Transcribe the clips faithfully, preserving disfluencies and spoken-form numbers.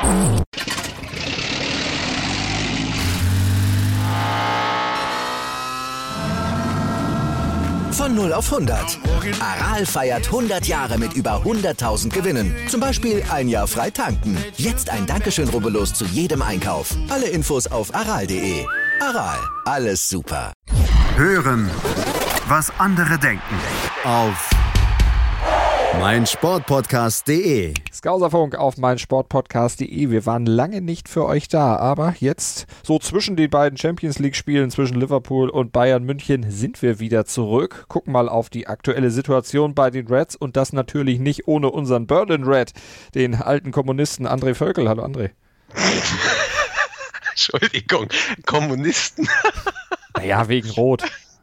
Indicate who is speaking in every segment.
Speaker 1: Von null auf hundert. Aral feiert hundert Jahre mit über hunderttausend Gewinnen. Zum Beispiel ein Jahr frei tanken. Jetzt ein Dankeschön, rubbellos zu jedem Einkauf. Alle Infos auf aral punkt de. Aral, alles super.
Speaker 2: Hören, was andere denken. Auf meinsportpodcast punkt de.
Speaker 3: Skauserfunk auf meinsportpodcast punkt de. Wir waren lange nicht für euch da, aber jetzt, so zwischen den beiden Champions-League-Spielen zwischen Liverpool und Bayern München, sind wir wieder zurück. Gucken mal auf die aktuelle Situation bei den Reds und das natürlich nicht ohne unseren Berlin Red, den alten Kommunisten André Völkel. Hallo André.
Speaker 4: Entschuldigung, Kommunisten.
Speaker 3: Naja, wegen Rot.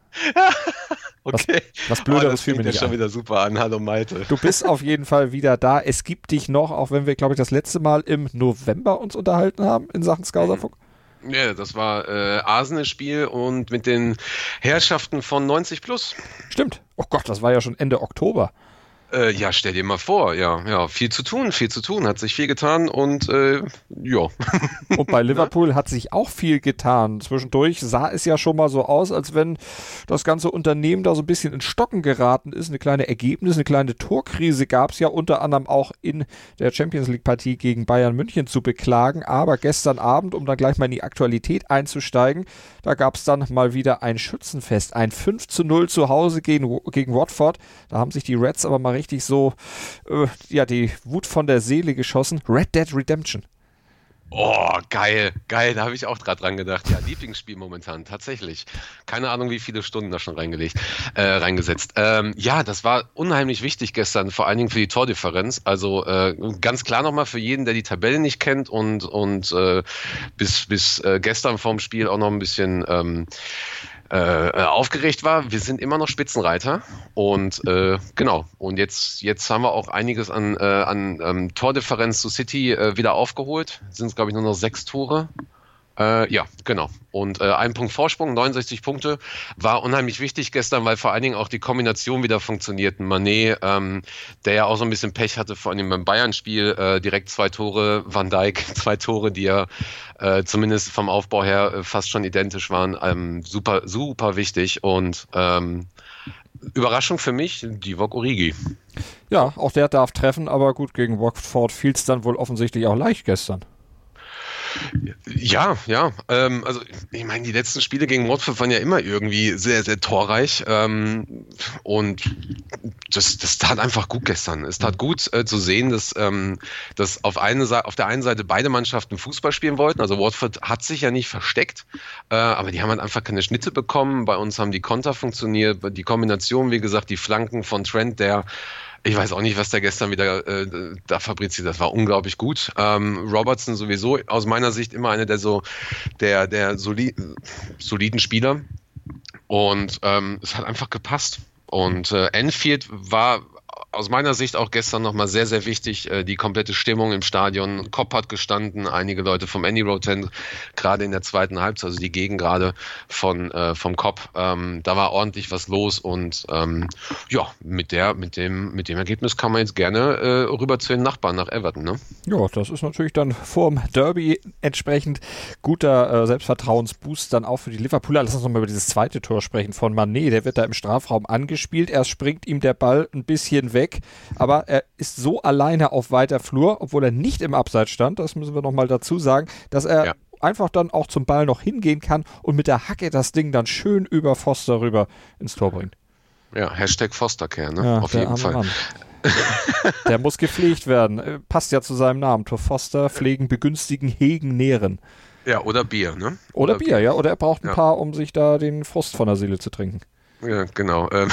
Speaker 4: Okay.
Speaker 3: Was, was Blöderes
Speaker 4: oh,
Speaker 3: fiel mir nicht
Speaker 4: schon
Speaker 3: ein.
Speaker 4: wieder super an. Hallo Malte.
Speaker 3: Du bist auf jeden Fall wieder da. Es gibt dich noch, auch wenn wir, glaube ich, das letzte Mal im November uns unterhalten haben in Sachen Skauserfunk.
Speaker 4: Ja, das war äh, Arsenal-Spiel und mit den Herrschaften von neunzig plus.
Speaker 3: Stimmt. Oh Gott, das war ja schon Ende Oktober.
Speaker 4: Äh, ja, stell dir mal vor, ja, ja, viel zu tun, viel zu tun, hat sich viel getan und äh, ja.
Speaker 3: Und bei Liverpool hat sich auch viel getan. Zwischendurch sah es ja schon mal so aus, als wenn das ganze Unternehmen da so ein bisschen in Stocken geraten ist. Eine kleine Ergebnis, eine kleine Torkrise gab es ja unter anderem auch in der Champions-League-Partie gegen Bayern München zu beklagen. Aber gestern Abend, um dann gleich mal in die Aktualität einzusteigen, da gab es dann mal wieder ein Schützenfest. Ein fünf zu null zu Hause gegen, gegen Watford. Da haben sich die Reds aber mal richtig so, äh, ja, die Wut von der Seele geschossen. Red Dead Redemption.
Speaker 4: Oh, geil, geil, da habe ich auch gerade dran gedacht. Ja, Lieblingsspiel momentan, tatsächlich. Keine Ahnung, wie viele Stunden da schon reingelegt, äh, reingesetzt. Ähm, ja, das war unheimlich wichtig gestern, vor allen Dingen für die Tordifferenz. Also äh, ganz klar nochmal für jeden, der die Tabelle nicht kennt und, und äh, bis, bis äh, gestern vorm Spiel auch noch ein bisschen ähm, Äh, aufgeregt war. Wir sind immer noch Spitzenreiter und äh, genau. Und jetzt, jetzt haben wir auch einiges an, äh, an ähm, Tordifferenz zu City äh, wieder aufgeholt. Sind es, glaube ich, nur noch sechs Tore. Äh, ja, genau. Und äh, ein Punkt Vorsprung, neunundsechzig Punkte, war unheimlich wichtig gestern, weil vor allen Dingen auch die Kombination wieder funktioniert. Mané, ähm, der ja auch so ein bisschen Pech hatte, vor allem beim Bayern-Spiel, äh, direkt zwei Tore, Van Dijk, zwei Tore, die ja äh, zumindest vom Aufbau her äh, fast schon identisch waren. Ähm, super, super wichtig und ähm, Überraschung für mich, Divock Origi.
Speaker 3: Ja, auch der darf treffen, aber gut, gegen Watford fiel es dann wohl offensichtlich auch leicht gestern.
Speaker 4: Ja, ja. Ähm, also ich meine, die letzten Spiele gegen Watford waren ja immer irgendwie sehr, sehr torreich. Ähm, und das, das tat einfach gut gestern. Es tat gut äh, zu sehen, dass, ähm, dass auf, eine Seite, auf der einen Seite beide Mannschaften Fußball spielen wollten. Also Watford hat sich ja nicht versteckt, äh, aber die haben halt einfach keine Schnitte bekommen. Bei uns haben die Konter funktioniert, die Kombination, wie gesagt, die Flanken von Trent, der ich weiß auch nicht, was der gestern wieder äh, da fabriziert. Das war unglaublich gut. Ähm, Robertson sowieso aus meiner Sicht immer einer der so der der soli- soliden Spieler. Und ähm, es hat einfach gepasst. Und äh, Anfield war aus meiner Sicht auch gestern nochmal sehr, sehr wichtig, äh, die komplette Stimmung im Stadion. Kopp hat gestanden, einige Leute vom Andy Road Tent, gerade in der zweiten Halbzeit, also die Gegend gerade von äh, vom Kopp. Ähm, da war ordentlich was los und ähm, ja, mit der, mit dem, mit dem Ergebnis kann man jetzt gerne äh, rüber zu den Nachbarn nach Everton, ne?
Speaker 3: Ja, das ist natürlich dann vorm Derby entsprechend guter äh, Selbstvertrauensboost dann auch für die Liverpooler. Lass uns nochmal über dieses zweite Tor sprechen von Mané. Der wird da im Strafraum angespielt. Erst springt ihm der Ball ein bisschen weg. Aber er ist so alleine auf weiter Flur, obwohl er nicht im Abseits stand, das müssen wir nochmal dazu sagen, dass er ja. einfach dann auch zum Ball noch hingehen kann und mit der Hacke das Ding dann schön über Foster rüber ins Tor bringt.
Speaker 4: Ja, Hashtag Fostercare, ne?
Speaker 3: Ja,
Speaker 4: auf jeden Fall.
Speaker 3: Mann. Der muss gepflegt werden. Passt ja zu seinem Namen. Tor Foster, pflegen, begünstigen, hegen, nähren.
Speaker 4: Ja, oder Bier, ne?
Speaker 3: Oder, oder Bier, Bier, ja. Oder er braucht ein
Speaker 4: ja.
Speaker 3: paar, um sich da den Frust von der Seele zu trinken.
Speaker 4: Ja, genau. Ähm.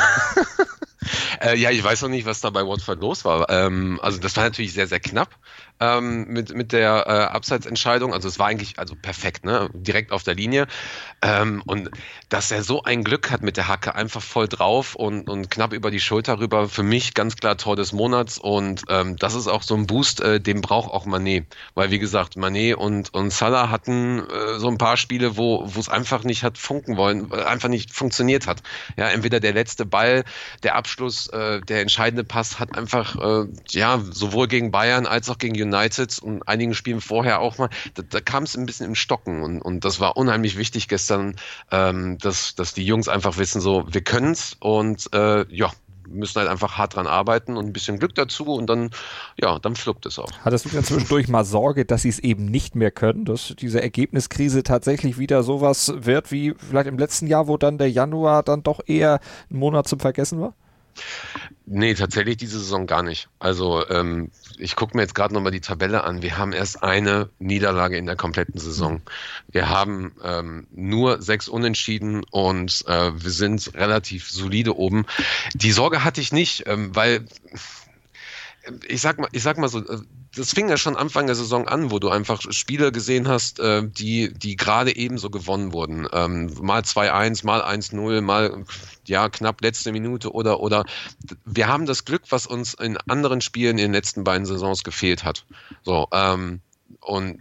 Speaker 4: Äh, ja, ich weiß noch nicht, was da bei Watford los war. Ähm, also das war natürlich sehr, sehr knapp ähm, mit, mit der äh, Abseitsentscheidung. Also es war eigentlich also perfekt, ne? Direkt auf der Linie. Ähm, und dass er so ein Glück hat mit der Hacke, einfach voll drauf und, und knapp über die Schulter rüber, für mich ganz klar Tor des Monats. Und ähm, das ist auch so ein Boost, äh, den braucht auch Mané. Weil wie gesagt, Mané und, und Salah hatten äh, so ein paar Spiele, wo wo es einfach nicht hat funken wollen, einfach nicht funktioniert hat. Ja, entweder der letzte Ball, der Abschluss Abschluss, äh, der entscheidende Pass hat einfach, äh, ja, sowohl gegen Bayern als auch gegen United und einigen Spielen vorher auch mal, da, da kam es ein bisschen im Stocken und, und das war unheimlich wichtig gestern, ähm, dass, dass die Jungs einfach wissen, so, wir können's und äh, ja, müssen halt einfach hart dran arbeiten und ein bisschen Glück dazu und dann, ja, dann fluppt es auch.
Speaker 3: Hattest du denn zwischendurch mal Sorge, dass sie es eben nicht mehr können, dass diese Ergebniskrise tatsächlich wieder sowas wird wie vielleicht im letzten Jahr, wo dann der Januar dann doch eher ein Monat zum Vergessen war?
Speaker 4: Nee, tatsächlich diese Saison gar nicht. Also ähm, ich gucke mir jetzt gerade nochmal die Tabelle an. Wir haben erst eine Niederlage in der kompletten Saison. Wir haben ähm, nur sechs Unentschieden und äh, wir sind relativ solide oben. Die Sorge hatte ich nicht, ähm, weil ich sag mal, ich sag mal so, das fing ja schon Anfang der Saison an, wo du einfach Spiele gesehen hast, äh, die, die gerade ebenso gewonnen wurden. Ähm, mal zwei eins, mal eins null, mal ja knapp letzte Minute oder oder wir haben das Glück, was uns in anderen Spielen in den letzten beiden Saisons gefehlt hat. So, ähm, und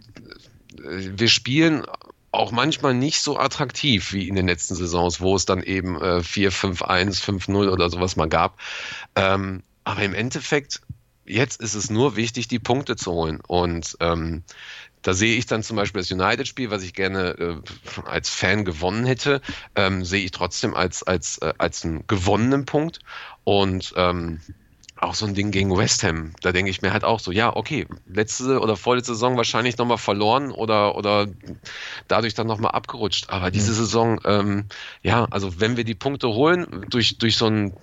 Speaker 4: wir spielen auch manchmal nicht so attraktiv wie in den letzten Saisons, wo es dann eben äh, vier fünf eins, fünf null oder sowas mal gab. Ähm, aber im Endeffekt jetzt ist es nur wichtig, die Punkte zu holen. Und ähm, da sehe ich dann zum Beispiel das United-Spiel, was ich gerne äh, als Fan gewonnen hätte, ähm, sehe ich trotzdem als, als, äh, als einen gewonnenen Punkt. Und ähm, auch so ein Ding gegen West Ham, da denke ich mir halt auch so, ja, okay, letzte oder vorletzte Saison wahrscheinlich nochmal verloren oder, oder dadurch dann nochmal abgerutscht. Aber diese Saison, ähm, ja, also wenn wir die Punkte holen, durch, durch so ein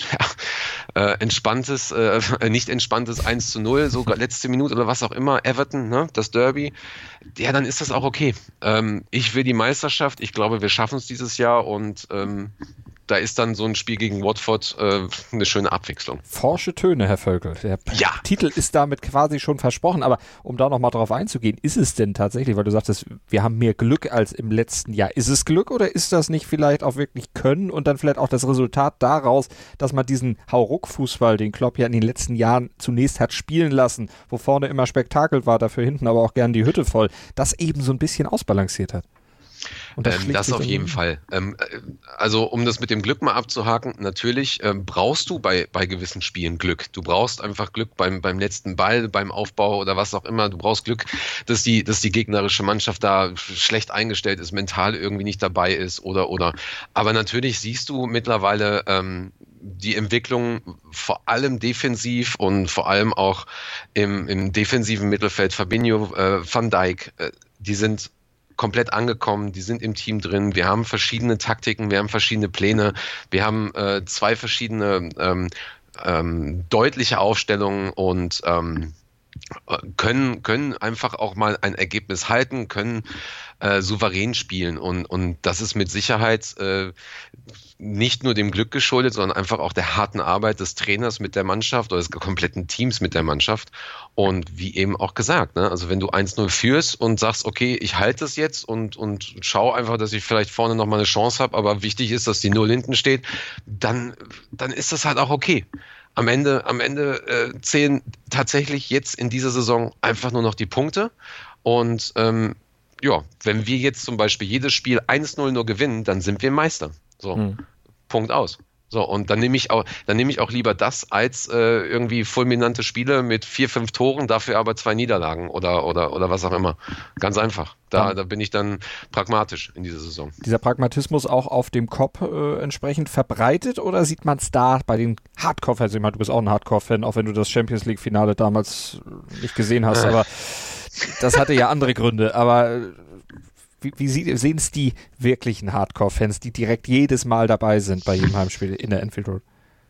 Speaker 4: ja, äh, entspanntes, äh, nicht entspanntes eins zu null, sogar letzte Minute oder was auch immer, Everton, ne, das Derby, ja, dann ist das auch okay. Ähm, ich will die Meisterschaft, ich glaube, wir schaffen es dieses Jahr und ähm, da ist dann so ein Spiel gegen Watford äh, eine schöne Abwechslung.
Speaker 3: Forsche Töne, Herr Völkel. Der
Speaker 4: ja.
Speaker 3: Titel ist damit quasi schon versprochen, aber um da nochmal drauf einzugehen, ist es denn tatsächlich, weil du sagtest, wir haben mehr Glück als im letzten Jahr. Ist es Glück oder ist das nicht vielleicht auch wirklich Können und dann vielleicht auch das Resultat daraus, dass man diesen Hauruck-Fußball, den Klopp ja in den letzten Jahren zunächst hat spielen lassen, wo vorne immer Spektakel war, dafür hinten aber auch gern die Hütte voll, das eben so ein bisschen ausbalanciert hat?
Speaker 4: Und das, ähm, das auf jeden Fall. Ähm, also um das mit dem Glück mal abzuhaken, natürlich ähm, brauchst du bei, bei gewissen Spielen Glück. Du brauchst einfach Glück beim, beim letzten Ball, beim Aufbau oder was auch immer. Du brauchst Glück, dass die, dass die gegnerische Mannschaft da schlecht eingestellt ist, mental irgendwie nicht dabei ist oder oder. Aber natürlich siehst du mittlerweile ähm, die Entwicklung vor allem defensiv und vor allem auch im, im defensiven Mittelfeld. Fabinho, äh, Van Dijk, äh, die sind komplett angekommen, die sind im Team drin, wir haben verschiedene Taktiken, wir haben verschiedene Pläne, wir haben äh, zwei verschiedene ähm, ähm, deutliche Aufstellungen und ähm, können, können einfach auch mal ein Ergebnis halten, können äh, souverän spielen und, und das ist mit Sicherheit äh, nicht nur dem Glück geschuldet, sondern einfach auch der harten Arbeit des Trainers mit der Mannschaft oder des kompletten Teams mit der Mannschaft. Und wie eben auch gesagt, ne, also wenn du eins null führst und sagst, okay, ich halte es jetzt und, und schau einfach, dass ich vielleicht vorne nochmal eine Chance habe, aber wichtig ist, dass die Null hinten steht, dann, dann ist das halt auch okay. Am Ende, am Ende äh, zählen tatsächlich jetzt in dieser Saison einfach nur noch die Punkte und ähm, ja, wenn wir jetzt zum Beispiel jedes Spiel eins null nur gewinnen, dann sind wir Meister. So, hm. Punkt aus. So, und dann nehme ich auch, dann nehme ich auch lieber das als äh, irgendwie fulminante Spiele mit vier, fünf Toren, dafür aber zwei Niederlagen oder, oder, oder was auch immer. Ganz einfach. Da, ja. da bin ich dann pragmatisch in dieser Saison.
Speaker 3: Dieser Pragmatismus auch auf dem Kopf äh, entsprechend verbreitet oder sieht man es da bei den Hardcore-Fans? Ich meine, du bist auch ein Hardcore-Fan, auch wenn du das Champions League-Finale damals nicht gesehen hast, aber das hatte ja andere Gründe. Aber Wie, wie sehen es die wirklichen Hardcore-Fans, die direkt jedes Mal dabei sind bei jedem Heimspiel in der Anfield Road?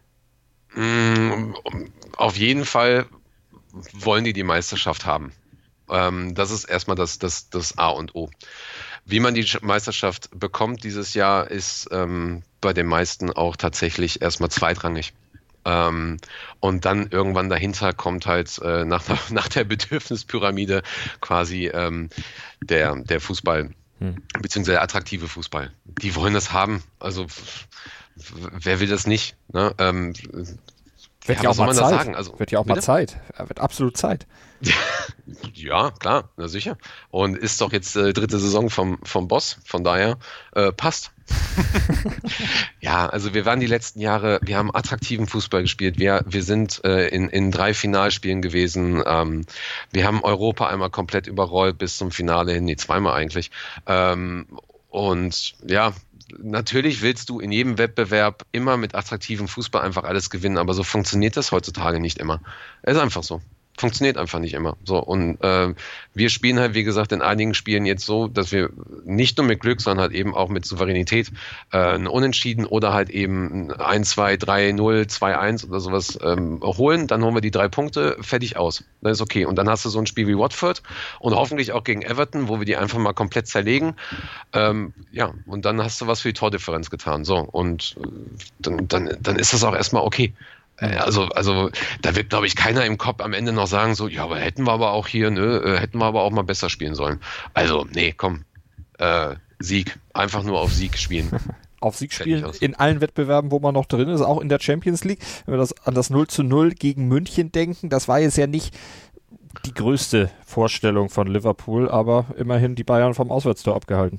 Speaker 4: Mm, auf jeden Fall wollen die die Meisterschaft haben. Ähm, das ist erstmal das, das, das A und O. Wie man die Meisterschaft bekommt dieses Jahr, ist ähm, bei den meisten auch tatsächlich erstmal zweitrangig. Ähm, und dann irgendwann dahinter kommt halt äh, nach, nach der Bedürfnispyramide quasi ähm, der, der Fußball, hm. beziehungsweise der attraktive Fußball. Die wollen das haben. Also wer will das nicht? Ne? Ähm,
Speaker 3: wird ja, ja auch mal Zeit. Also, wird ja auch bitte? mal Zeit. Wird absolut Zeit.
Speaker 4: Ja, klar, na sicher. Und ist doch jetzt äh, dritte Saison vom, vom Boss, von daher äh, passt. Ja, also wir waren die letzten Jahre, wir haben attraktiven Fußball gespielt, wir, wir sind äh, in, in drei Finalspielen gewesen, ähm, wir haben Europa einmal komplett überrollt bis zum Finale hin, nee, zweimal eigentlich. Ähm, und ja, natürlich willst du in jedem Wettbewerb immer mit attraktivem Fußball einfach alles gewinnen, aber so funktioniert das heutzutage nicht immer. Es ist einfach so. Funktioniert einfach nicht immer. So, und äh, wir spielen halt, wie gesagt, in einigen Spielen jetzt so, dass wir nicht nur mit Glück, sondern halt eben auch mit Souveränität äh, ein Unentschieden oder halt eben eins, zwei, drei, null, zwei, eins oder sowas ähm, holen. Dann holen wir die drei Punkte, fertig aus. Das ist okay. Und dann hast du so ein Spiel wie Watford und hoffentlich auch gegen Everton, wo wir die einfach mal komplett zerlegen. Ähm, ja, und dann hast du was für die Tordifferenz getan. So, und äh, dann, dann, dann ist das auch erstmal okay. Also, also da wird, glaube ich, keiner im Kopf am Ende noch sagen, so, ja, aber hätten wir aber auch hier, ne, hätten wir aber auch mal besser spielen sollen. Also, nee, komm, äh, Sieg, einfach nur auf Sieg spielen.
Speaker 3: Auf Sieg spielen in allen Wettbewerben, wo man noch drin ist, auch in der Champions League. Wenn wir das an das null zu null gegen München denken, das war jetzt ja nicht die größte Vorstellung von Liverpool, aber immerhin die Bayern vom Auswärtstor abgehalten.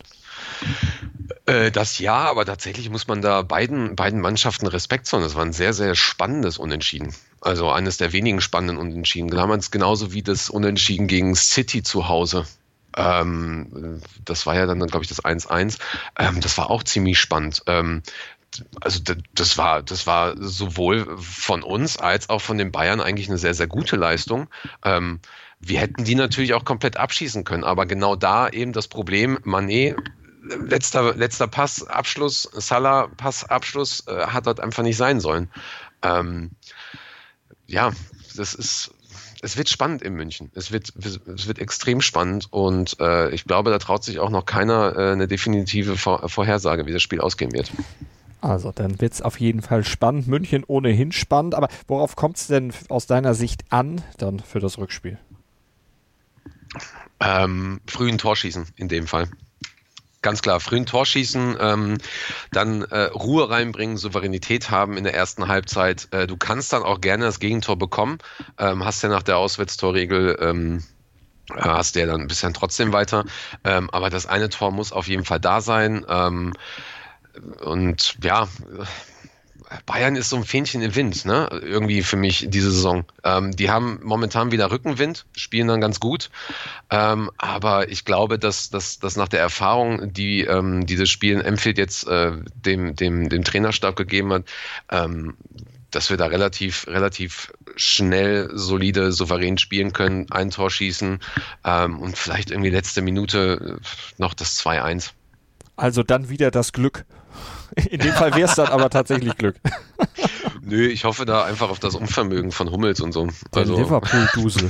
Speaker 4: Äh, das ja, aber tatsächlich muss man da beiden, beiden Mannschaften Respekt zollen. Das war ein sehr, sehr spannendes Unentschieden. Also eines der wenigen spannenden Unentschieden. Damals genauso wie das Unentschieden gegen City zu Hause. Ähm, das war ja dann, glaube ich, das eins eins. Ähm, das war auch ziemlich spannend. Ähm, Also das war, das war sowohl von uns als auch von den Bayern eigentlich eine sehr, sehr gute Leistung. Ähm, wir hätten die natürlich auch komplett abschießen können, aber genau da eben das Problem, Mané, letzter, letzter Pass, Abschluss, Salah, Pass, Abschluss, äh, hat dort einfach nicht sein sollen. Ähm, ja, das ist, es wird spannend in München. Es wird, es wird extrem spannend und äh, ich glaube, da traut sich auch noch keiner äh, eine definitive Vor- Vorhersage, wie das Spiel ausgehen wird.
Speaker 3: Also dann wird es auf jeden Fall spannend. München ohnehin spannend. Aber worauf kommt es denn aus deiner Sicht an dann für das Rückspiel?
Speaker 4: Ähm, frühen Torschießen in dem Fall. Ganz klar, frühen Torschießen, ähm, dann äh, Ruhe reinbringen, Souveränität haben in der ersten Halbzeit. Äh, du kannst dann auch gerne das Gegentor bekommen. Ähm, hast ja nach der Auswärtstorregel... Ähm, hast du ja dann ein bisschen trotzdem weiter. Ähm, aber das eine Tor muss auf jeden Fall da sein. Ähm, Und ja, Bayern ist so ein Fähnchen im Wind, ne? Irgendwie für mich diese Saison. Ähm, die haben momentan wieder Rückenwind, spielen dann ganz gut. Ähm, aber ich glaube, dass, dass, dass nach der Erfahrung, die ähm, dieses Spiel in Anfield jetzt äh, dem, dem, dem Trainerstab gegeben hat, ähm, dass wir da relativ, relativ schnell, solide, souverän spielen können, ein Tor schießen ähm, und vielleicht irgendwie letzte Minute noch das zwei eins.
Speaker 3: Also dann wieder das Glück. In dem Fall wäre es dann aber tatsächlich Glück.
Speaker 4: Nö, ich hoffe da einfach auf das Unvermögen von Hummels und so.
Speaker 3: Der
Speaker 4: also,
Speaker 3: Liverpool-Dusel.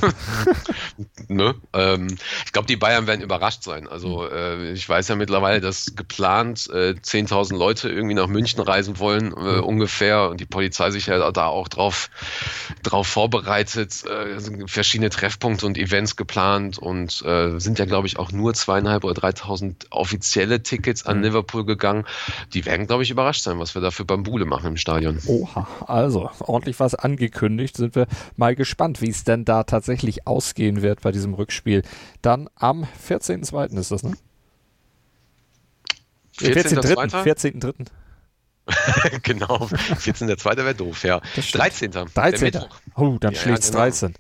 Speaker 4: ne? ähm, ich glaube, die Bayern werden überrascht sein. Also äh, ich weiß ja mittlerweile, dass geplant äh, zehntausend Leute irgendwie nach München reisen wollen, äh, ungefähr. Und die Polizei sich ja da auch drauf, drauf vorbereitet. Äh, verschiedene Treffpunkte und Events geplant. Und äh, sind ja, glaube ich, auch nur zweieinhalb oder dreitausend offizielle Tickets an Liverpool gegangen. Die werden, glaube ich, überrascht sein, was wir da für Bambule machen im Stadion.
Speaker 3: Oha, also ordentlich was angekündigt. Sind wir mal gespannt, wie es denn da tatsächlich ausgehen wird bei diesem Rückspiel. Dann am vierzehnten zweiten ist das, ne? vierzehnten dritten vierzehnten dritten
Speaker 4: Genau, vierzehnten zweiten wäre doof, ja. dreizehnten
Speaker 3: dreizehnten Oh, dann ja, schlägt's ja, genau. dreizehn.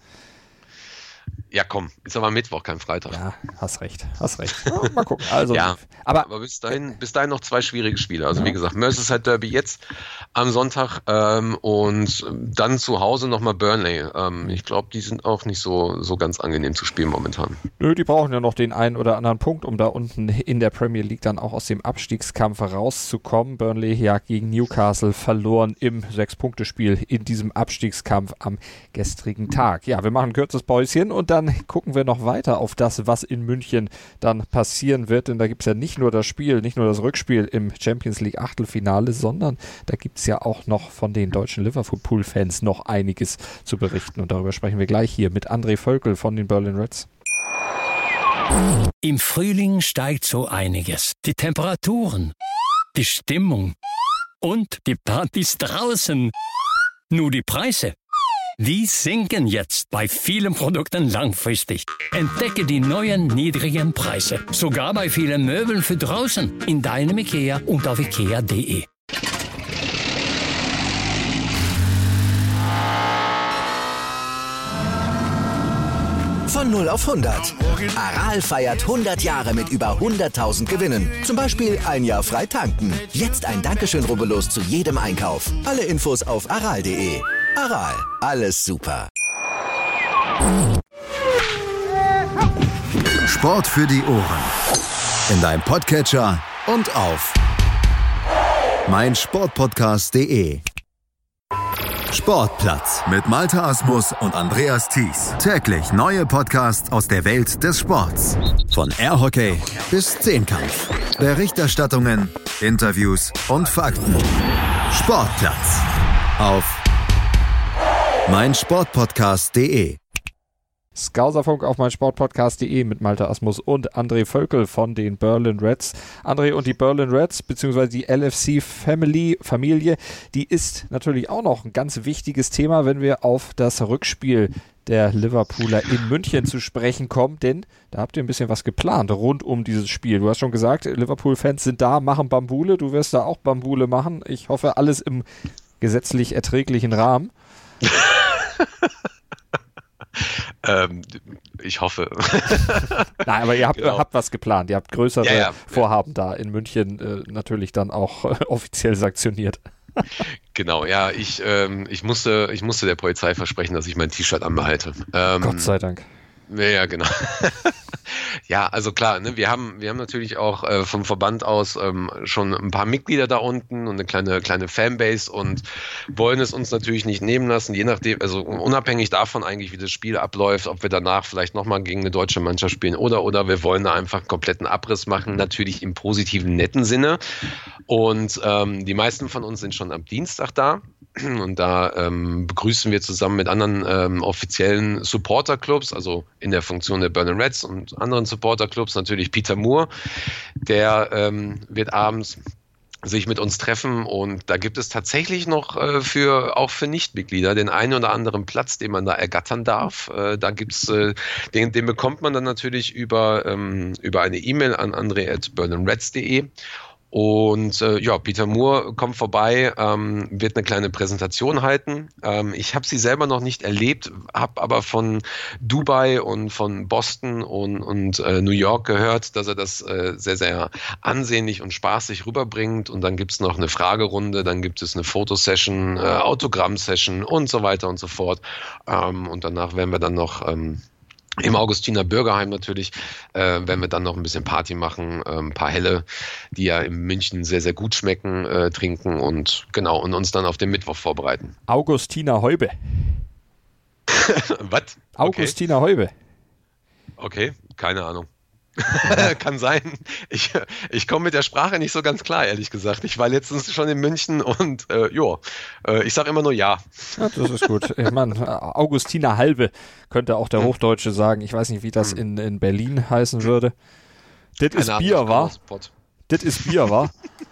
Speaker 4: Ja, komm, ist aber Mittwoch, kein Freitag.
Speaker 3: Ja, hast recht, hast recht. Ja, mal gucken. Also,
Speaker 4: ja, aber, aber bis dahin, bis dahin noch zwei schwierige Spiele. Also ja. Wie gesagt, Merseyside Derby jetzt am Sonntag ähm, und dann zu Hause nochmal Burnley. Ähm, ich glaube, die sind auch nicht so, so ganz angenehm zu spielen momentan.
Speaker 3: Nö, die brauchen ja noch den einen oder anderen Punkt, um da unten in der Premier League dann auch aus dem Abstiegskampf rauszukommen. Burnley ja gegen Newcastle verloren im Sechs-Punkte-Spiel in diesem Abstiegskampf am gestrigen Tag. Ja, wir machen ein kurzes Päuschen und dann gucken wir noch weiter auf das, was in München dann passieren wird, denn da gibt es ja nicht nur das Spiel, nicht nur das Rückspiel im Champions League Achtelfinale, sondern da gibt es ja auch noch von den deutschen Liverpool-Fans noch einiges zu berichten und darüber sprechen wir gleich hier mit André Völkel von den Berlin Reds.
Speaker 5: Im Frühling steigt so einiges. Die Temperaturen, die Stimmung und die Partys draußen. Nur die Preise, Die sinken jetzt bei vielen Produkten langfristig. Entdecke die neuen niedrigen Preise. Sogar bei vielen Möbeln für draußen. In deinem IKEA und auf ikea punkt de.
Speaker 1: Von null auf hundert. Aral feiert hundert Jahre mit über hunderttausend Gewinnen. Zum Beispiel ein Jahr frei tanken. Jetzt ein Dankeschön, rubbellos zu jedem Einkauf. Alle Infos auf aral punkt de. Aral, alles super.
Speaker 2: Sport für die Ohren. In deinem Podcatcher und auf meinsportpodcast punkt de. Sportplatz mit Malte Asmus und Andreas Thies. Täglich neue Podcasts aus der Welt des Sports. Von Airhockey bis Zehnkampf. Berichterstattungen, Interviews und Fakten. Sportplatz auf meinsportpodcast punkt de.
Speaker 3: Skauserfunk auf meinsportpodcast punkt de mit Malte Asmus und André Völkel von den Berlin Reds. André, und die Berlin Reds, beziehungsweise die L F C Family, Familie, die ist natürlich auch noch ein ganz wichtiges Thema, wenn wir auf das Rückspiel der Liverpooler in München zu sprechen kommen, denn da habt ihr ein bisschen was geplant rund um dieses Spiel. Du hast schon gesagt, Liverpool-Fans sind da, machen Bambule, du wirst da auch Bambule machen. Ich hoffe, alles im gesetzlich erträglichen Rahmen.
Speaker 4: Ähm, ich hoffe.
Speaker 3: Nein, aber ihr habt,
Speaker 4: Genau.
Speaker 3: habt was geplant. Ihr habt größere
Speaker 4: Ja, ja.
Speaker 3: Vorhaben da in München äh, natürlich dann auch äh, offiziell sanktioniert.
Speaker 4: Genau, ja, ich, ähm, ich, musste, ich musste der Polizei versprechen, dass ich mein T-Shirt anbehalte. Ähm,
Speaker 3: Gott sei Dank.
Speaker 4: Ja, ja, genau. Ja, also klar, ne, wir haben, wir haben natürlich auch äh, vom Verband aus ähm, schon ein paar Mitglieder da unten und eine kleine, kleine Fanbase und wollen es uns natürlich nicht nehmen lassen, je nachdem, also unabhängig davon eigentlich, wie das Spiel abläuft, ob wir danach vielleicht nochmal gegen eine deutsche Mannschaft spielen oder, oder wir wollen da einfach einen kompletten Abriss machen, natürlich im positiven, netten Sinne. Und ähm, die meisten von uns sind schon am Dienstag da. Und da ähm, begrüßen wir zusammen mit anderen ähm, offiziellen Supporterclubs, also in der Funktion der Berlin Reds und anderen Supporterclubs, natürlich Peter Moore, der ähm, wird abends sich mit uns treffen und da gibt es tatsächlich noch äh, für auch für Nichtmitglieder den einen oder anderen Platz, den man da ergattern darf. Äh, da gibt's äh, den, den bekommt man dann natürlich über ähm, über eine E-Mail an andre at berlinreds punkt de. Und äh, ja, Peter Moore kommt vorbei, ähm, wird eine kleine Präsentation halten. Ähm, ich habe sie selber noch nicht erlebt, habe aber von Dubai und von Boston und, und äh, New York gehört, dass er das äh, sehr, sehr ansehnlich und spaßig rüberbringt. Und dann gibt's noch eine Fragerunde, dann gibt es eine Fotosession, äh, Autogramm-Session und so weiter und so fort. Ähm, und danach werden wir dann noch... Ähm, Im Augustiner Bürgerheim natürlich, äh, werden wir dann noch ein bisschen Party machen, äh, ein paar Helle, die ja in München sehr, sehr gut schmecken, äh, trinken und genau, und uns dann auf den Mittwoch vorbereiten.
Speaker 3: Augustiner Heube.
Speaker 4: Was?
Speaker 3: Augustiner Heube.
Speaker 4: Okay, keine Ahnung. Kann sein. Ich, ich komme mit der Sprache nicht so ganz klar, ehrlich gesagt. Ich war letztens schon in München und äh, ja, äh, ich sage immer nur ja.
Speaker 3: Ja, das ist gut. Ich meine, Augustiner Halbe könnte auch der
Speaker 4: Hm.
Speaker 3: Hochdeutsche sagen. Ich weiß nicht, wie das
Speaker 4: Hm.
Speaker 3: in, in Berlin heißen würde. Das
Speaker 4: Keine
Speaker 3: ist
Speaker 4: Ahnung,
Speaker 3: Bier,
Speaker 4: ich
Speaker 3: wa?
Speaker 4: komme aus Pott.
Speaker 3: Das ist Bier, wa?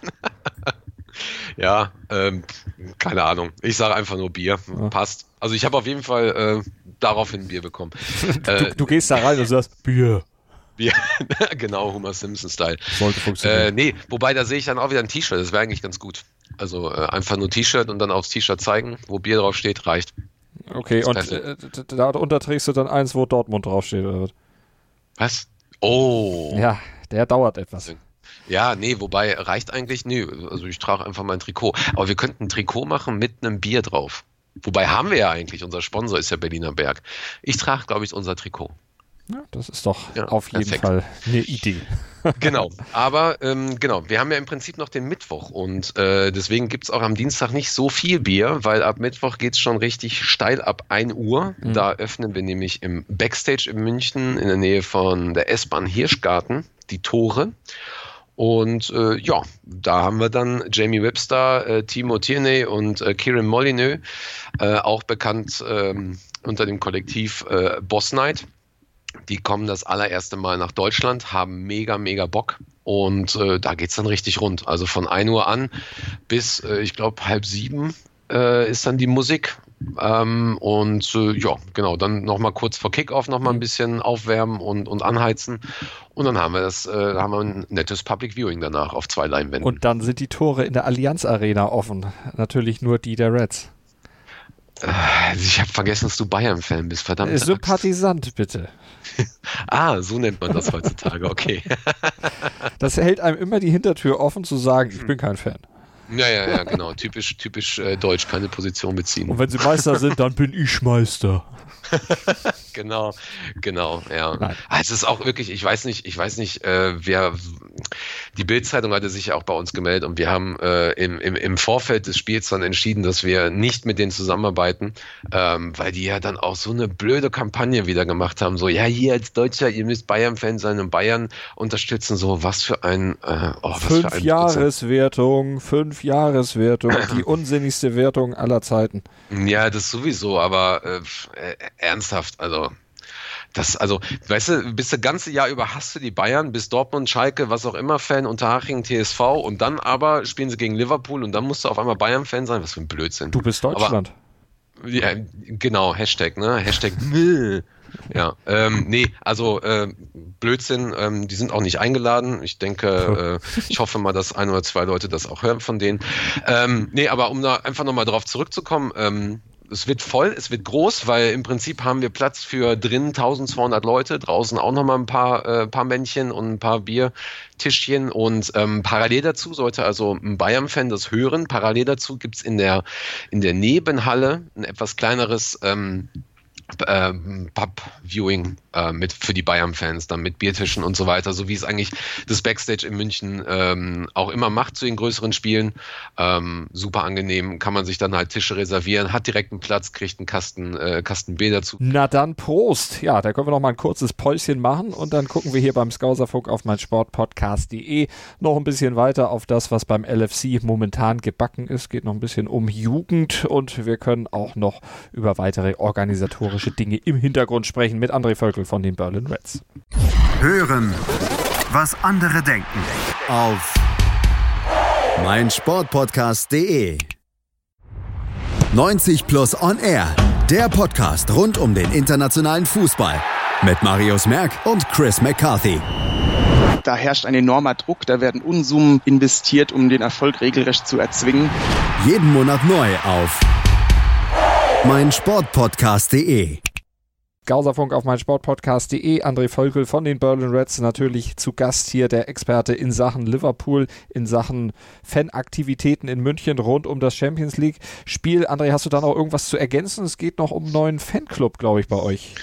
Speaker 4: Ja, ähm, keine Ahnung. Ich sage einfach nur Bier.
Speaker 3: Ja.
Speaker 4: Passt. Also ich habe auf jeden Fall äh, daraufhin Bier bekommen.
Speaker 3: Du,
Speaker 4: Äh,
Speaker 3: du gehst da rein und sagst Bier.
Speaker 4: Bier. Genau, Homer Simpson-Style.
Speaker 3: Sollte
Speaker 4: Äh,
Speaker 3: funktionieren.
Speaker 4: nee, wobei da sehe ich dann auch wieder ein T-Shirt. Das wäre eigentlich ganz gut. Also äh, einfach nur T-Shirt und dann aufs T-Shirt zeigen, wo Bier drauf steht, reicht.
Speaker 3: Okay,
Speaker 4: ist
Speaker 3: und
Speaker 4: perfekt.
Speaker 3: äh, d- d- darunter trägst du dann eins, wo Dortmund draufsteht, oder was?
Speaker 4: Was? Oh.
Speaker 3: Ja, der dauert etwas.
Speaker 4: Ja, nee, wobei reicht eigentlich, nee, also ich trage einfach mein Trikot. Aber wir könnten ein Trikot machen mit einem Bier drauf. Wobei haben wir ja eigentlich, unser Sponsor ist ja Berliner Berg. Ich trage, glaube ich, unser Trikot.
Speaker 3: Ja, das ist doch
Speaker 4: Ja,
Speaker 3: auf jeden
Speaker 4: perfekt.
Speaker 3: Fall eine Idee.
Speaker 4: Genau, aber ähm, genau, wir haben ja im Prinzip noch den Mittwoch und äh, deswegen gibt es auch am Dienstag nicht so viel Bier, weil ab Mittwoch geht es schon richtig steil ab ein Uhr.
Speaker 3: Mhm.
Speaker 4: Da öffnen wir nämlich im Backstage in München in der Nähe von der S-Bahn Hirschgarten die Tore. Und äh, ja, da haben wir dann Jamie Webster, äh, Timo Tierney und äh, Kieran Molyneux, äh, auch bekannt ähm, unter dem Kollektiv äh, Boss Night. Die kommen das allererste Mal nach Deutschland, haben mega, mega Bock und äh, da geht's dann richtig rund. Also von ein Uhr an bis, äh, ich glaube, halb sieben äh, ist dann die Musik Ähm, und äh, ja, genau, dann nochmal kurz vor Kickoff nochmal ein bisschen aufwärmen und, und anheizen. Und dann haben wir das, äh, haben wir ein nettes Public Viewing danach auf zwei Leinwänden.
Speaker 3: Und dann sind die Tore in der Allianz Arena offen. Natürlich nur die der Reds.
Speaker 4: Äh, ich habe vergessen, dass du Bayern-Fan bist, verdammt.
Speaker 3: Sympathisant, bitte.
Speaker 4: Ah, so nennt man das heutzutage, okay.
Speaker 3: Das hält einem immer die Hintertür offen zu sagen, ich bin kein Fan.
Speaker 4: Ja, ja, ja, genau. Typisch, typisch äh, deutsch, keine Position beziehen.
Speaker 3: Und wenn sie Meister sind, dann bin ich Meister.
Speaker 4: Genau, genau, ja.
Speaker 3: Nein.
Speaker 4: Es ist auch wirklich, ich weiß nicht, ich weiß nicht, äh, wer, die Bild-Zeitung hatte sich ja auch bei uns gemeldet und wir haben äh, im, im, im Vorfeld des Spiels dann entschieden, dass wir nicht mit denen zusammenarbeiten, ähm, weil die ja dann auch so eine blöde Kampagne wieder gemacht haben, so, ja, hier als Deutscher, ihr müsst Bayern-Fan sein und Bayern unterstützen, so, was für ein, äh, oh, was
Speaker 3: fünf
Speaker 4: für ein
Speaker 3: Jahreswertung, fünf Jahreswertung, die unsinnigste Wertung aller Zeiten.
Speaker 4: Ja, das sowieso, aber äh, äh, ernsthaft, also das, also, weißt du, bist das ganze Jahr über hast du die Bayern, bis Dortmund, Schalke, was auch immer Fan, Unterhaching, T S V und dann aber spielen sie gegen Liverpool und dann musst du auf einmal Bayern-Fan sein, was für ein Blödsinn.
Speaker 3: Du bist Deutschland.
Speaker 4: Aber, ja, genau, Hashtag, ne, Hashtag ja, ähm, nee, also äh, Blödsinn, ähm, die sind auch nicht eingeladen. Ich denke, äh, ich hoffe mal, dass ein oder zwei Leute das auch hören von denen. Ähm, nee, aber um da einfach nochmal drauf zurückzukommen, ähm, es wird voll, es wird groß, weil im Prinzip haben wir Platz für drinnen eintausendzweihundert Leute, draußen auch nochmal ein paar, äh, paar Männchen und ein paar Biertischchen und ähm, parallel dazu sollte also ein Bayern-Fan das hören. Parallel dazu gibt's in der, in der Nebenhalle ein etwas kleineres ähm, Ähm, Pub-Viewing äh, mit für die Bayern-Fans, dann mit Biertischen und so weiter, so wie es eigentlich das Backstage in München ähm, auch immer macht zu den größeren Spielen. Ähm, super angenehm, kann man sich dann halt Tische reservieren, hat direkt einen Platz, kriegt einen Kasten, äh, Kasten Bier dazu.
Speaker 3: Na dann Prost! Ja, da können wir noch mal ein kurzes Päuschen machen und dann gucken wir hier beim Skauserfunk auf meinsportpodcast punkt de noch ein bisschen weiter auf das, was beim L F C momentan gebacken ist. Geht noch ein bisschen um Jugend und wir können auch noch über weitere organisatorische Dinge im Hintergrund sprechen mit André Völkel von den Berlin Reds.
Speaker 2: Hören, was andere denken auf meinsportpodcast punkt de. neunzig plus on air, der Podcast rund um den internationalen Fußball mit Marius Merck und Chris McCarthy.
Speaker 6: Da herrscht ein enormer Druck, da werden Unsummen investiert, um den Erfolg regelrecht zu erzwingen.
Speaker 2: Jeden Monat neu auf meinsportpodcast punkt de.
Speaker 3: Skauserfunk auf meinsportpodcast punkt de. André Völkel von den Berlin Reds natürlich zu Gast hier, der Experte in Sachen Liverpool, in Sachen Fanaktivitäten in München rund um das Champions League Spiel. André, hast du da noch irgendwas zu ergänzen? Es geht noch um einen neuen Fanclub, glaube ich, bei euch.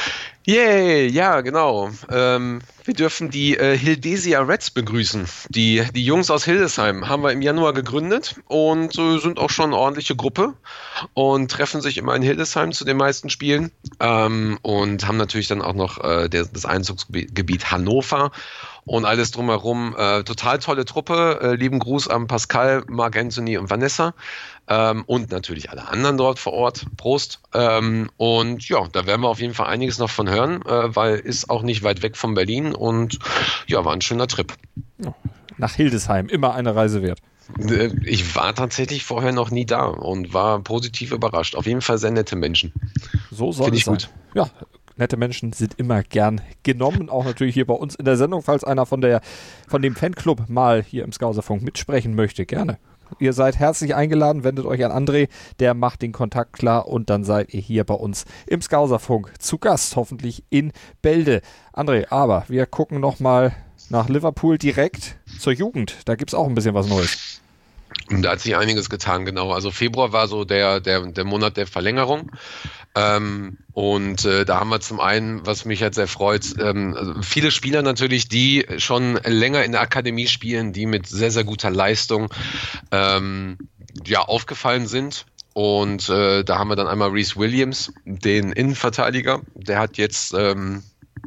Speaker 4: Yay, ja, genau. Ähm, wir dürfen die äh, Hildesia Reds begrüßen. Die, die Jungs aus Hildesheim haben wir im Januar gegründet und äh, sind auch schon eine ordentliche Gruppe und treffen sich immer in Hildesheim zu den meisten Spielen ähm, und haben natürlich dann auch noch äh, der, das Einzugsgebiet Hannover und alles drumherum. Äh, total tolle Truppe. Äh, lieben Gruß an Pascal, Marc Anthony und Vanessa. Ähm, und natürlich alle anderen dort vor Ort. Prost. Ähm, und ja, da werden wir auf jeden Fall einiges noch von hören, äh, weil ist auch nicht weit weg von Berlin und ja, war ein schöner Trip.
Speaker 3: Nach Hildesheim, immer eine Reise wert.
Speaker 4: Äh, ich war tatsächlich vorher noch nie da und war positiv überrascht. Auf jeden Fall sehr nette Menschen.
Speaker 3: So soll es sein. Gut. Ja, nette Menschen sind immer gern genommen, auch natürlich hier bei uns in der Sendung, falls einer von der von dem Fanclub mal hier im Skauserfunk mitsprechen möchte, gerne. Ihr seid herzlich eingeladen, wendet euch an André, der macht den Kontakt klar und dann seid ihr hier bei uns im Skauserfunk zu Gast, hoffentlich in Bälde. André, aber wir gucken nochmal nach Liverpool direkt zur Jugend, da gibt es auch ein bisschen was Neues.
Speaker 4: Da hat sich einiges getan, genau. Also Februar war so der, der, der Monat der Verlängerung. Ähm, und äh, da haben wir zum einen, was mich halt sehr freut, ähm, also viele Spieler natürlich, die schon länger in der Akademie spielen, die mit sehr, sehr guter Leistung ähm, ja, aufgefallen sind. Und äh, da haben wir dann einmal Reece Williams, den Innenverteidiger. Der hat jetzt... Ähm,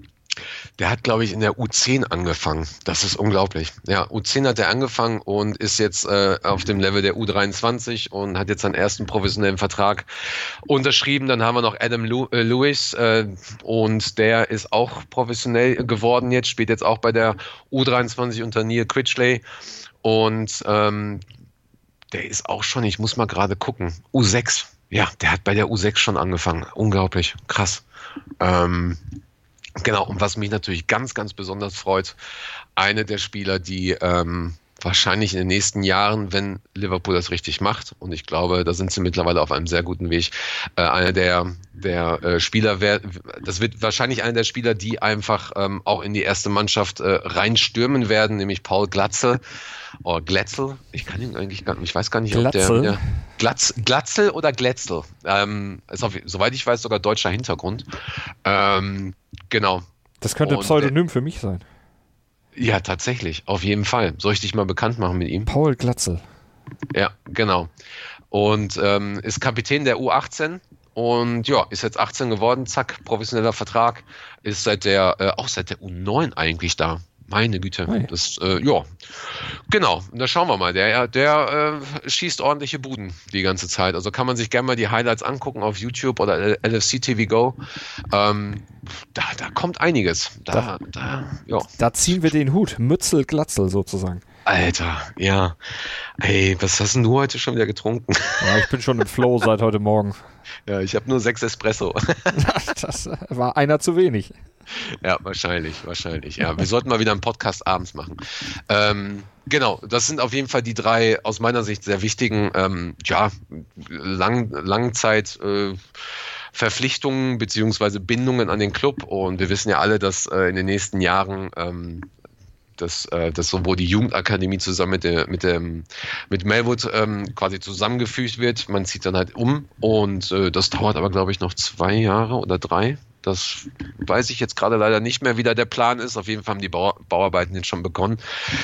Speaker 4: Der hat, glaube ich, in der U zehn angefangen. Das ist unglaublich. Ja, U zehn hat er angefangen und ist jetzt äh, auf dem Level der U dreiundzwanzig und hat jetzt seinen ersten professionellen Vertrag unterschrieben. Dann haben wir noch Adam Lew- äh, Lewis äh, und der ist auch professionell geworden jetzt, spielt jetzt auch bei der U dreiundzwanzig unter Neil Critchley und ähm, der ist auch schon, ich muss mal gerade gucken, U sechs. ja, der hat bei der U sechs schon angefangen. Unglaublich, krass. Ähm, genau, und was mich natürlich ganz, ganz besonders freut, eine der Spieler, die ähm, wahrscheinlich in den nächsten Jahren, wenn Liverpool das richtig macht, und ich glaube, da sind sie mittlerweile auf einem sehr guten Weg, äh, einer der, der äh, Spieler, wär, das wird wahrscheinlich einer der Spieler, die einfach ähm, auch in die erste Mannschaft äh, reinstürmen werden, nämlich Paul Glatzel, oder Glätzel, ich kann ihn eigentlich gar nicht, ich weiß gar nicht, ob
Speaker 3: Glatzel.
Speaker 4: der, der Glatz, Glatzel oder Glätzel, ähm, ist auf, soweit ich weiß sogar deutscher Hintergrund, ähm, genau.
Speaker 3: Das könnte ein
Speaker 4: Und,
Speaker 3: Pseudonym für mich sein.
Speaker 4: Ja, tatsächlich, auf jeden Fall. Soll ich dich mal bekannt machen mit ihm?
Speaker 3: Paul Glatzel.
Speaker 4: Ja, genau. Und ähm, ist Kapitän der U achtzehn und ja, ist jetzt achtzehn geworden, zack, professioneller Vertrag, ist seit der, äh, auch seit der U neun eigentlich da. Meine Güte,
Speaker 3: Hey.
Speaker 4: das, äh, ja, genau, und da schauen wir mal, der, der äh, schießt ordentliche Buden die ganze Zeit, also kann man sich gerne mal die Highlights angucken auf YouTube oder L F C T V Go, ähm, da, da kommt einiges, da, da, ja.
Speaker 3: Da ziehen wir den Hut, Mützel Glatzel sozusagen.
Speaker 4: Alter, ja, ey, was hast denn du heute schon wieder getrunken?
Speaker 3: Ja, ich bin schon im Flow seit heute Morgen.
Speaker 4: Ja, ich habe nur sechs Espresso.
Speaker 3: Das war einer zu wenig.
Speaker 4: Ja, wahrscheinlich, wahrscheinlich. Ja, wir sollten mal wieder einen Podcast abends machen. Ähm, genau, das sind auf jeden Fall die drei aus meiner Sicht sehr wichtigen, ähm, ja, lang, Langzeit äh, Verpflichtungen beziehungsweise Bindungen an den Club. Und wir wissen ja alle, dass äh, in den nächsten Jahren ähm, dass, äh, dass sowohl die Jugendakademie zusammen mit der, mit dem, mit Melwood ähm, quasi zusammengefügt wird. Man zieht dann halt um und äh, das dauert aber, glaube ich, noch zwei Jahre oder drei. Das weiß ich jetzt gerade leider nicht mehr, wie da der Plan ist. Auf jeden Fall haben die Bau, Bauarbeiten jetzt schon begonnen.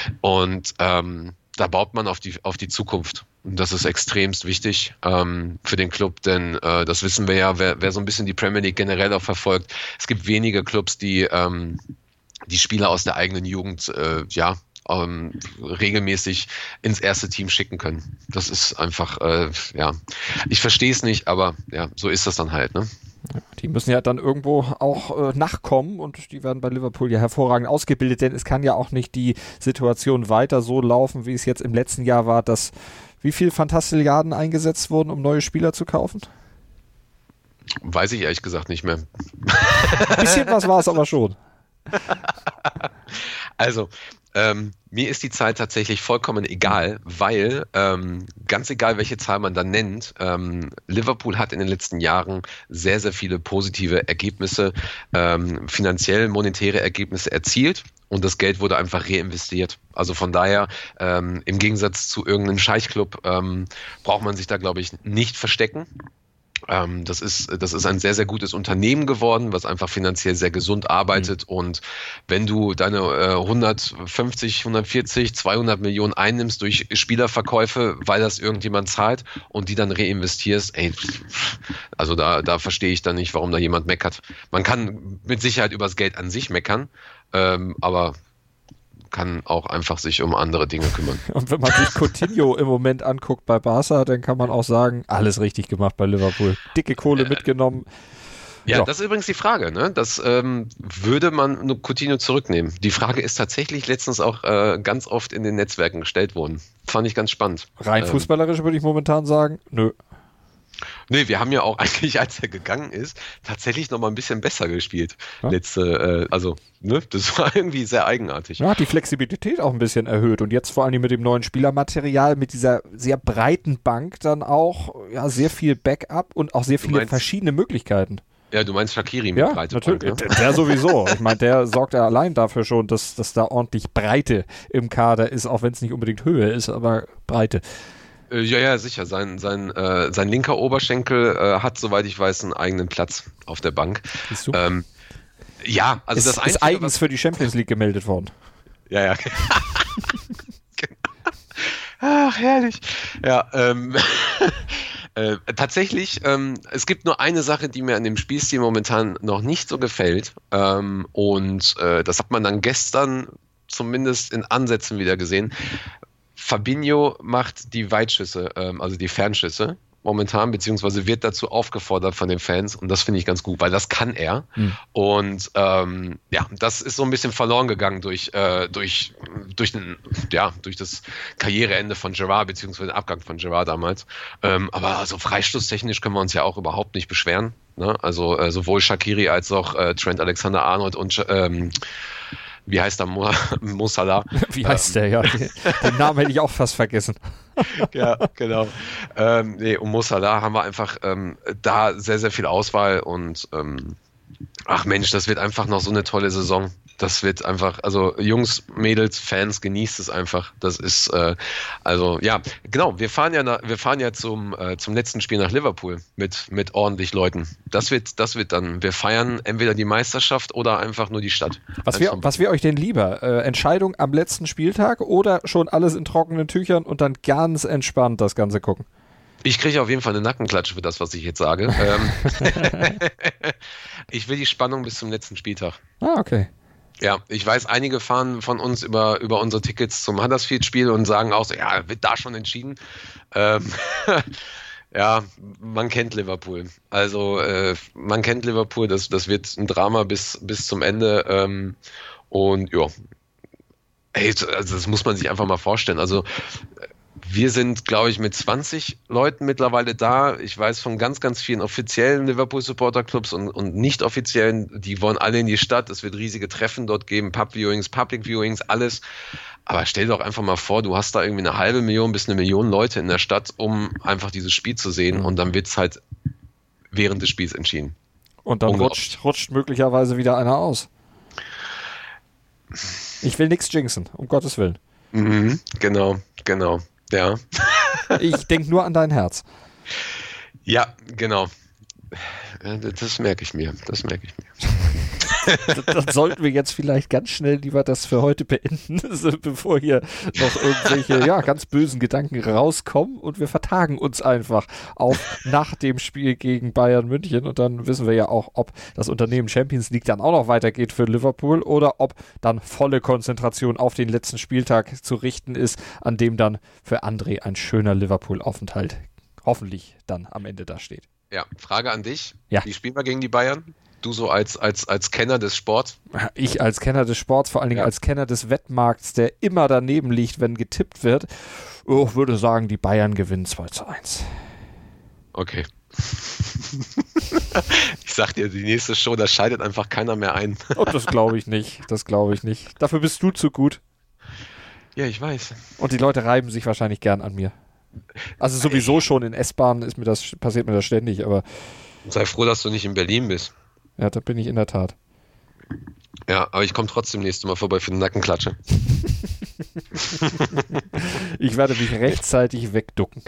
Speaker 4: Und ähm, da baut man auf die, auf die Zukunft. Und das ist extremst wichtig ähm, für den Club, denn äh, das wissen wir ja, wer, wer so ein bisschen die Premier League generell auch verfolgt. Es gibt wenige Clubs, die ähm, die Spieler aus der eigenen Jugend äh, ja ähm, regelmäßig ins erste Team schicken können. Das ist einfach, äh, ja, ich verstehe es nicht, aber ja, so ist das dann halt, ne?
Speaker 3: Die müssen ja dann irgendwo auch äh, nachkommen und die werden bei Liverpool ja hervorragend ausgebildet, denn es kann ja auch nicht die Situation weiter so laufen, wie es jetzt im letzten Jahr war, dass wie viel Fantastilliarden eingesetzt wurden, um neue Spieler zu kaufen?
Speaker 4: Weiß ich ehrlich gesagt nicht mehr.
Speaker 3: Ein bisschen was war es aber schon.
Speaker 4: Also, ähm, mir ist die Zahl tatsächlich vollkommen egal, weil ähm, ganz egal, welche Zahl man dann nennt, ähm, Liverpool hat in den letzten Jahren sehr, sehr viele positive Ergebnisse, ähm, finanziell monetäre Ergebnisse erzielt. Und das Geld wurde einfach reinvestiert. Also von daher, ähm, im Gegensatz zu irgendeinem Scheichclub, ähm, braucht man sich da, glaube ich, nicht verstecken. Ähm, das ist, das ist ein sehr, sehr gutes Unternehmen geworden, was einfach finanziell sehr gesund arbeitet. Mhm. Und wenn du deine äh, hundertfünfzig, hundertvierzig, zweihundert Millionen einnimmst durch Spielerverkäufe, weil das irgendjemand zahlt und die dann reinvestierst, ey, also da, da verstehe ich dann nicht, warum da jemand meckert. Man kann mit Sicherheit über das Geld an sich meckern, ähm, aber kann auch einfach sich um andere Dinge kümmern.
Speaker 3: Und wenn man sich Coutinho im Moment anguckt bei Barca, dann kann man auch sagen, alles richtig gemacht bei Liverpool. Dicke Kohle äh, mitgenommen.
Speaker 4: Ja,
Speaker 3: ja,
Speaker 4: das ist übrigens die Frage, ne? Das ähm, würde man Coutinho zurücknehmen. Die Frage ist tatsächlich letztens auch äh, ganz oft in den Netzwerken gestellt worden. Fand ich ganz spannend.
Speaker 3: Rein ähm, fußballerisch würde ich momentan sagen, nö.
Speaker 4: Nee, wir haben ja auch eigentlich, als er gegangen ist, tatsächlich noch mal ein bisschen besser gespielt. Ja. Letzte, äh, also, ne, das war irgendwie sehr eigenartig.
Speaker 3: Ja, hat die Flexibilität auch ein bisschen erhöht und jetzt vor allem mit dem neuen Spielermaterial, mit dieser sehr breiten Bank dann auch, ja, sehr viel Backup und auch sehr viele meinst, verschiedene Möglichkeiten.
Speaker 4: Ja, du meinst Shaqiri mit
Speaker 3: ja,
Speaker 4: breite
Speaker 3: natürlich.
Speaker 4: Bank, ne?
Speaker 3: Der, der sowieso. Ich meine, der sorgt ja allein dafür schon, dass, dass da ordentlich Breite im Kader ist, auch wenn es nicht unbedingt Höhe ist, aber Breite.
Speaker 4: Ja, ja, sicher. Sein, sein, äh, sein linker Oberschenkel äh, hat, soweit ich weiß, einen eigenen Platz auf der Bank.
Speaker 3: Siehst du?
Speaker 4: Ähm, ja, also
Speaker 3: ist,
Speaker 4: das Einzige,
Speaker 3: ist eigens
Speaker 4: was
Speaker 3: für die Champions League gemeldet worden.
Speaker 4: Ja, ja. Ach, herrlich. Ja, ähm, äh, tatsächlich, ähm, es gibt nur eine Sache, die mir an dem Spielstil momentan noch nicht so gefällt. Ähm, und äh, das hat man dann gestern zumindest in Ansätzen wieder gesehen. Fabinho macht die Weitschüsse, ähm, also die Fernschüsse. momentan, beziehungsweise wird dazu aufgefordert von den Fans und das finde ich ganz gut, weil das kann er. Hm. Und ähm, ja, das ist so ein bisschen verloren gegangen durch, äh, durch, durch, den, ja, durch das Karriereende von Gerrard, beziehungsweise den Abgang von Gerrard damals. Ähm, aber also freistoßtechnisch können wir uns ja auch überhaupt nicht beschweren. Ne? Also äh, sowohl Shaqiri als auch äh, Trent Alexander-Arnold und ähm, wie heißt der? Mo, Mo Salah.
Speaker 3: Wie heißt ähm. der, ja. Den, den Namen hätte ich auch fast vergessen.
Speaker 4: Ja, genau. Ähm, nee, um Mo Salah haben wir einfach ähm, da sehr, sehr viel Auswahl und ähm, ach Mensch, das wird einfach noch so eine tolle Saison. Das wird einfach, also Jungs, Mädels, Fans, genießt es einfach. Das ist, äh, also ja, genau, wir fahren ja nach, wir fahren ja zum, äh, zum letzten Spiel nach Liverpool mit, mit ordentlich Leuten. Das wird, das wird dann, wir feiern entweder die Meisterschaft oder einfach nur die Stadt.
Speaker 3: Was wäre was wär euch denn lieber? Äh, Entscheidung am letzten Spieltag oder schon alles in trockenen Tüchern und dann ganz entspannt das Ganze gucken?
Speaker 4: Ich kriege auf jeden Fall eine Nackenklatsche für das, was ich jetzt sage. ähm, ich will die Spannung bis zum letzten Spieltag.
Speaker 3: Ah, okay.
Speaker 4: Ja, ich weiß, einige fahren von uns über, über unsere Tickets zum Huddersfield-Spiel und sagen auch so, ja, wird da schon entschieden. Ähm, ja, man kennt Liverpool. Also äh, man kennt Liverpool, das, das wird ein Drama bis, bis zum Ende. Ähm, und ja, hey, also das muss man sich einfach mal vorstellen. Also wir sind, glaube ich, mit zwanzig Leuten mittlerweile da. Ich weiß von ganz, ganz vielen offiziellen Liverpool-Supporter-Clubs und, und nicht offiziellen, die wollen alle in die Stadt. Es wird riesige Treffen dort geben, Pub-Viewings, Public-Viewings, alles. Aber stell dir doch einfach mal vor, du hast da irgendwie eine halbe Million bis eine Million Leute in der Stadt, um einfach dieses Spiel zu sehen und dann wird es halt während des Spiels entschieden.
Speaker 3: Und dann rutscht, rutscht möglicherweise wieder einer aus. Ich will nichts jinxen, um Gottes Willen.
Speaker 4: Mhm, genau, genau. Ja.
Speaker 3: Ich denke nur an dein Herz.
Speaker 4: Ja, genau. Das merke ich mir. Das merke ich mir.
Speaker 3: Dann sollten wir jetzt vielleicht ganz schnell lieber das für heute beenden, bevor hier noch irgendwelche ja, ganz bösen Gedanken rauskommen und wir vertagen uns einfach auf nach dem Spiel gegen Bayern München und dann wissen wir ja auch, ob das Unternehmen Champions League dann auch noch weitergeht für Liverpool oder ob dann volle Konzentration auf den letzten Spieltag zu richten ist, an dem dann für André ein schöner Liverpool-Aufenthalt hoffentlich dann am Ende da steht.
Speaker 4: Ja, Frage an dich.
Speaker 3: Ja.
Speaker 4: Wie spielen wir gegen die Bayern? Du so als, als, als Kenner des Sports?
Speaker 3: Ich als Kenner des Sports, vor allen Dingen ja. als Kenner des Wettmarkts, der immer daneben liegt, wenn getippt wird, oh, würde sagen, die Bayern gewinnen zwei zu eins.
Speaker 4: Okay. Ich sag dir, die nächste Show, da scheidet einfach keiner mehr ein.
Speaker 3: Oh, das glaube ich nicht. Das glaube ich nicht. Dafür bist du zu gut.
Speaker 4: Ja, ich weiß.
Speaker 3: Und die Leute reiben sich wahrscheinlich gern an mir. Also sowieso schon in S-Bahnen ist mir das, passiert mir das ständig, aber.
Speaker 4: Sei froh, dass du nicht in Berlin bist.
Speaker 3: Ja, da bin ich in der Tat.
Speaker 4: Ja, aber ich komme trotzdem nächstes Mal vorbei für eine Nackenklatsche.
Speaker 3: Ich werde mich rechtzeitig wegducken.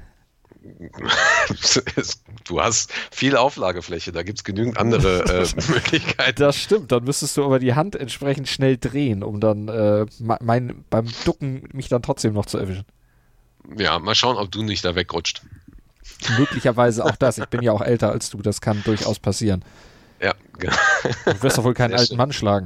Speaker 4: Du hast viel Auflagefläche, da gibt es genügend andere äh, Möglichkeiten.
Speaker 3: Das stimmt, dann müsstest du aber die Hand entsprechend schnell drehen, um dann äh, mein, beim Ducken mich dann trotzdem noch zu erwischen.
Speaker 4: Ja, mal schauen, ob du nicht da wegrutscht.
Speaker 3: Möglicherweise auch das. Ich bin ja auch älter als du, das kann durchaus passieren.
Speaker 4: Ja, genau.
Speaker 3: Du wirst doch wohl keinen
Speaker 4: Sehr
Speaker 3: alten
Speaker 4: schön.
Speaker 3: Mann schlagen.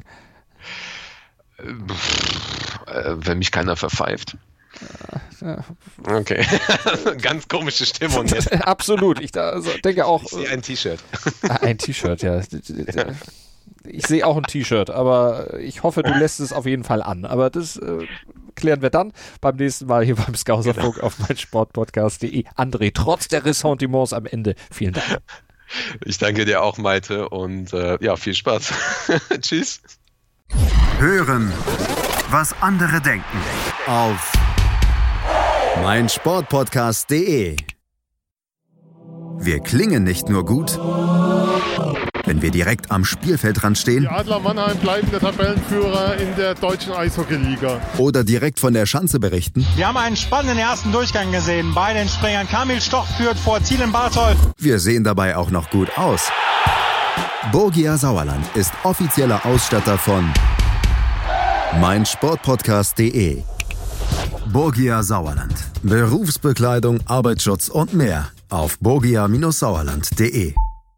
Speaker 4: Äh, wenn mich keiner verpfeift.
Speaker 3: Ja.
Speaker 4: Okay. Ganz komische Stimmung jetzt.
Speaker 3: Absolut. Ich da, also, denke auch.
Speaker 4: Ich sehe ein T-Shirt.
Speaker 3: Ein T-Shirt, ja. Ich sehe auch ein T-Shirt, aber ich hoffe, du lässt es auf jeden Fall an. Aber das äh, klären wir dann beim nächsten Mal hier beim Skauserfunk genau. auf meinsportpodcast punkt de. André, trotz der Ressentiments am Ende, vielen Dank.
Speaker 4: Ich danke dir auch, Malte, und äh, ja, viel Spaß. Tschüss.
Speaker 2: Hören, was andere denken. Auf meinsportpodcast punkt de. Wir klingen nicht nur gut, wenn wir direkt am Spielfeldrand stehen.
Speaker 7: Die Adler Mannheim bleiben der Tabellenführer in der deutschen Eishockeyliga.
Speaker 2: Oder direkt von der Schanze berichten.
Speaker 8: Wir haben einen spannenden ersten Durchgang gesehen. Bei den Springern Kamil Stoch führt vor Thielen Barthold.
Speaker 2: Wir sehen dabei auch noch gut aus. Borgia Sauerland ist offizieller Ausstatter von meinsportpodcast punkt de. Borgia Sauerland. Berufsbekleidung, Arbeitsschutz und mehr auf borgia Sauerland punkt de.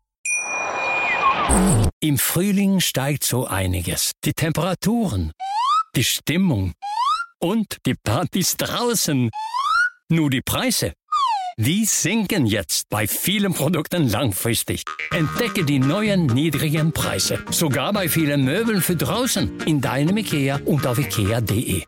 Speaker 5: Im Frühling steigt so einiges. Die Temperaturen, die Stimmung und die Partys draußen. Nur die Preise, Die sinken jetzt bei vielen Produkten langfristig. Entdecke die neuen niedrigen Preise. Sogar bei vielen Möbeln für draußen. In deinem IKEA und auf ikea punkt de.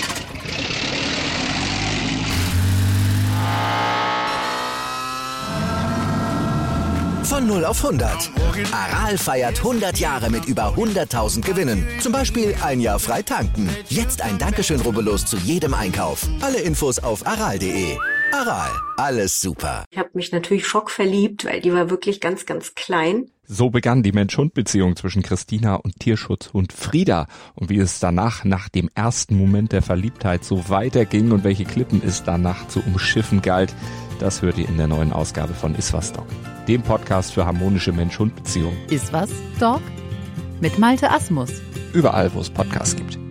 Speaker 1: Von null auf hundert. Aral feiert hundert Jahre mit über hunderttausend Gewinnen. Zum Beispiel ein Jahr frei tanken. Jetzt ein Dankeschön, rubbellos zu jedem Einkauf. Alle Infos auf aral punkt de. Aral, alles super.
Speaker 9: Ich habe mich natürlich schockverliebt, weil die war wirklich ganz, ganz klein.
Speaker 3: So begann die Mensch-Hund-Beziehung zwischen Christina und Tierschutzhund Frieda. Und wie es danach, nach dem ersten Moment der Verliebtheit, so weiterging und welche Klippen es danach zu umschiffen galt, das hört ihr in der neuen Ausgabe von Iswas Dog, dem Podcast für harmonische Mensch-Hund-Beziehungen.
Speaker 10: Iswas Dog? Mit Malte Asmus.
Speaker 3: Überall, wo es Podcasts gibt.